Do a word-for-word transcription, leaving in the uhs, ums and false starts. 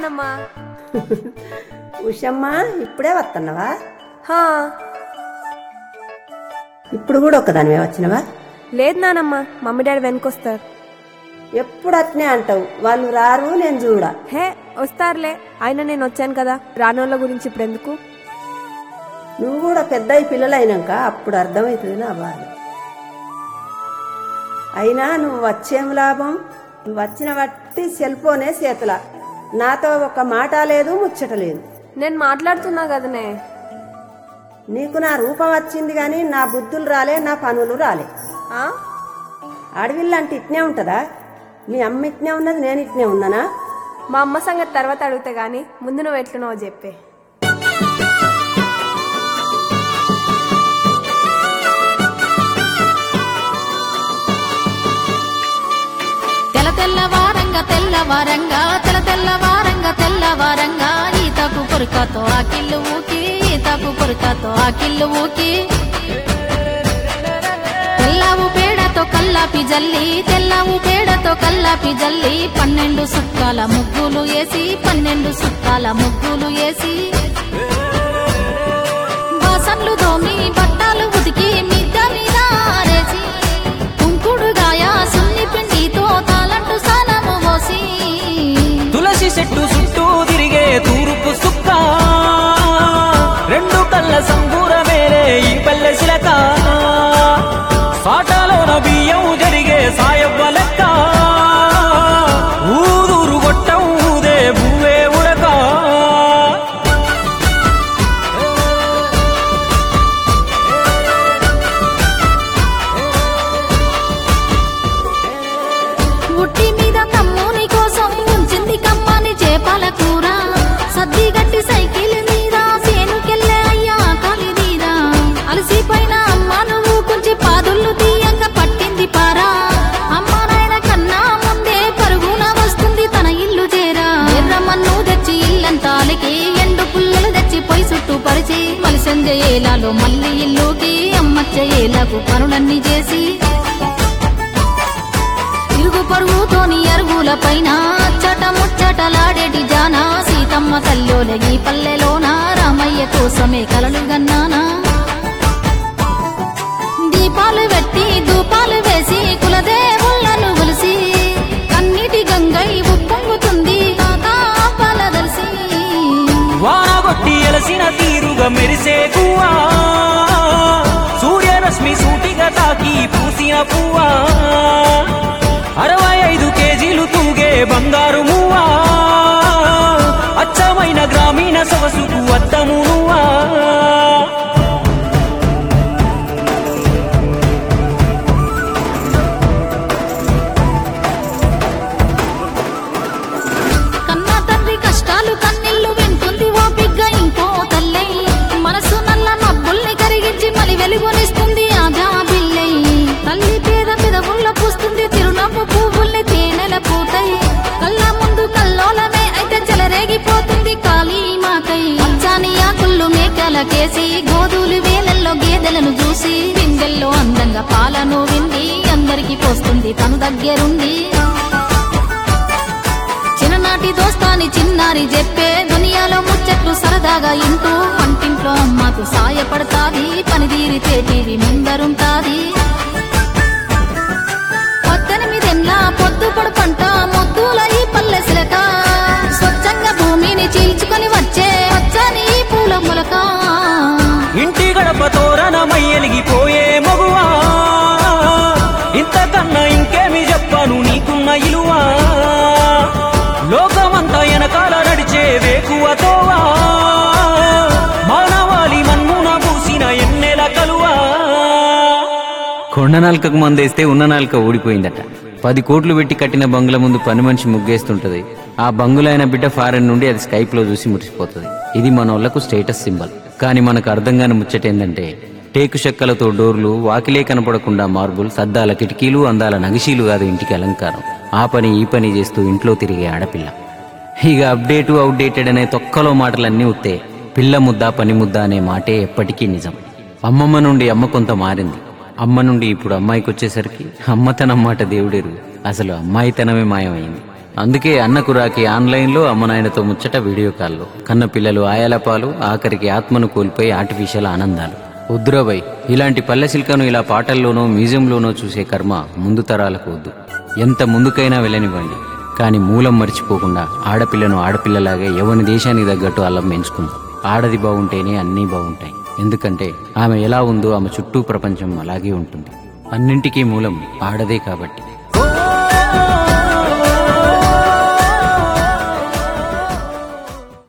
నానమ్మ. ఉషమ్మ ఇప్పుడే వస్తున్నావా? హా, ఇప్పుడు కూడా ఒక్కదానివే వచ్చినవా? లేదు నానమ్మ, మమ్మీ డాడీ వెనకొస్తారు. ఎప్పుడు అట్నే అంటావు, వాళ్ళు రారు నేను చూడ. హే వస్తారులే, అయినా నేను వచ్చాను కదా, రానోళ్ళ గురించి ఇప్పుడు ఎందుకు? నువ్వు కూడా పెద్ద పిల్లలు అయినాక అప్పుడు అర్థమవుతుంది నా బాధ. అయినా నువ్వు వచ్చేం లాభం? నువ్వు వచ్చిన బట్టి సెల్ ఫోనే చేతుల, నాతో ఒక మాట లేదు ముచ్చట లేదు. నేను మాట్లాడుతున్నా కదనే. నీకు నా రూపం వచ్చింది కానీ నా బుద్ధులు రాలే, నా పనులు రాలే. ఆ? అడవిల్లంటే ఇట్నే ఉంటుందా? మీ అమ్మ ఇట్నే ఉన్నది, నేను ఇట్నే ఉన్నానా? మా అమ్మ సంగతి తర్వాత అడిగితే గానీ ముందు నువ్వు ఎట్లున్నావో చెప్పే. తెల్ల తెల్లవారంగా తెల్లవారంగా తెల్ల తెల్లవారంగా తెల్లవారంగా ఈతకు కొరకతో ఆకిళ్ళు ఊకి ఈతకు కొరకతో ఆకిళ్ళు ఊకి తెల్లవు పేడతో కల్లాపి జల్లి తెల్లవు పేడతో కల్లాపి జల్లి పన్నెండు సుక్కాల ముగ్గులు వేసి పన్నెండు సుక్కాల ముగ్గులు వేసి బాసన్లు దోమి బట్టాలు ఉతికి మిద్ద మీద ఆరేసి కుంకుడుగాయ సున్ని పిండితో తాలంటు సానము పోసి తులసి చెట్టు చుట్టూ తిరిగే తూర్పు సుక్క రెండు కళ్ళ సంబూర మేరే ఈ పల్లె శిలక సాటాలోన బియ్యం జరిగే సాయవ్వ లెక్క ఊదూరు గొట్టం ఊదే భూవే ఉడక ఉట్టి మీద తమ్ముని కోసం ఉంచింది కమ్మని చేపల కూర సద్ది గట్టి సైకిల్ మీద సేనుకెళ్ళే అయ్యా కాలి మీద అలసిపోయిన అమ్మ నువ్వు కొంచెం పాదుళ్ళు తీయంగా పట్టింది పారా అమ్మ నాయన కన్నా ముందే పరుగున వస్తుంది తన ఇల్లు చేరా ఎర్రమన్ను తెచ్చి ఇల్లంతా అలికి ఎండు పుల్లలు తెచ్చి పొయ్యి చుట్టూ పరిచి మలిసంజ ఏలాలో మళ్ళీ ఇల్లుకి అమ్మచ్చ ఏలకు పనులన్నీ చేసి ఇరుగు పరుగుతోని అరుగుల పైన అచ్చట ముచ్చటలాడేటి జానా సీతమ్మ తల్లోలగి పల్లెలోన రామయ్య కోసమే కలలు గన్నానా దీపాలు పెట్టి ధూపాలు వేసి కులదేవులను కొలిసి కన్నిటి గంగై ఉప్పొంగుతుంది పాలదలిసి వానగొట్టి ఎలసిన తీరుగా మెరిసే గువ్వా సూర్యరశ్మి సూటిగా తాకి పూసిన పువ్వా అరవై ఐదు కేజీలు తూగే బంగారు మువ్వా అచ్చమైన గ్రామీణ సొగసుకు అద్దము నువ్వా కన్నా తండ్రి కష్టాలు కన్నీళ్లు వింటుంది ఓ బిగ్గ ఇంకో తల్లై మనసు నల్ల మబ్బుల్ని కరిగించి మలి వెలుగునిస్తుంది ఆజా బిల్లై తల్లి పేద పెదవుల్ల పూస్తుంది తిరునవ్వు పువ్వుల్ని తేనెల పూతై కళ్ళ ముందు కల్లోలమే అయితే చెలరేగిపోతుంది కాళీ మాతై అచ్చాని ఆకుళ్ళు మేకలకేసి గోధులు వేలల్లో గేదెలను చూసి బిందెల్లో అందంగా పాలను వింది అందరికి పోస్తుంది తను దగ్గరుండి చిన్ననాటి దోస్తాని చిన్నారి చెప్పే దునియాలో ముచ్చట్లు సరదాగా ఇంటూ వంటింట్లో అమ్మకు సాయపడతాది పనితీరితే టీవీ ముందరుంటాది పద్దెనిమిదెండ్ల పొద్దు పడుపంట ముద్దుల ఈ పల్లె శిలక స్వచ్ఛంగా భూమిని చీల్చుకొని వచ్చే వచ్చని ఈ పూల మొలక ఇంటి గడప తోరణమై ఎలిగిపోయే మగువా ఇంతకన్నా ఇంకేమి చెప్పను నీకున్న ఇలువా లోకమంతా వెనకాల నడిచే వేకువతోవా మానవాళి మన్నున పూసిన ఎన్నెల కలువా కొండ నాలుకకు మందేస్తే ఉన్న నాలుక ఊడిపోయిందట. పది కోట్లు పెట్టి కట్టిన బంగుల ముందు పని మనిషి ముగ్గేస్తుంటది. ఆ బంగులైన బిడ్డ ఫారెన్ నుండి అది స్కైప్ లో చూసి మురిసిపోతుంది. ఇది మనోళ్లకు స్టేటస్ సింబల్. కానీ మనకు అర్థం కాని ముచ్చటేందంటే టేకు చెక్కలతో డోర్లు, వాకిలే కనపడకుండా మార్బుల్, సద్దాల కిటికీలు, అందాల నగిషీలు కాదు ఇంటికి అలంకారం. ఆ పని ఈ పని చేస్తూ ఇంట్లో తిరిగే ఆడపిల్ల. ఇక అప్డేటు అవుట్డేటెడ్ అనే తొక్కలో మాటలన్నీ ఉత్తే. పిల్ల ముద్ద పని ముద్ద అనే మాటే ఎప్పటికీ నిజం. అమ్మమ్మ నుండి అమ్మ కొంత మారింది. అమ్మ నుండి ఇప్పుడు అమ్మాయికి వచ్చేసరికి అమ్మతనం మాట దేవుడెరు. అసలు అమ్మాయితనమే మాయమైంది. అందుకే అన్నకు రాకి ఆన్లైన్లో అమ్మనాయనతో ముచ్చట వీడియో కాల్లో, కన్న పిల్లలు ఆయాల పాలు, ఆఖరికి ఆత్మను కోల్పోయి ఆర్టిఫిషియల్ ఆనందాలు. వద్దురాబై, ఇలాంటి పల్లెశిల్కను ఇలా పాటల్లోనో మ్యూజియంలోనో చూసే కర్మ ముందు తరాలకు వద్దు. ఎంత ముందుకైనా వెళ్ళనివ్వండి, కానీ మూలం మర్చిపోకుండా ఆడపిల్లను ఆడపిల్లలాగే ఎవరి దేశానికి తగ్గట్టు అల్లం పెంచుకుందాం. ఆడది బాగుంటేనే అన్నీ బాగుంటాయి. ఎందుకంటే ఆమె ఎలా ఉందో ఆమె చుట్టూ ప్రపంచం అలాగే ఉంటుంది. అన్నింటికీ మూలం ఆడదే కాబట్టి.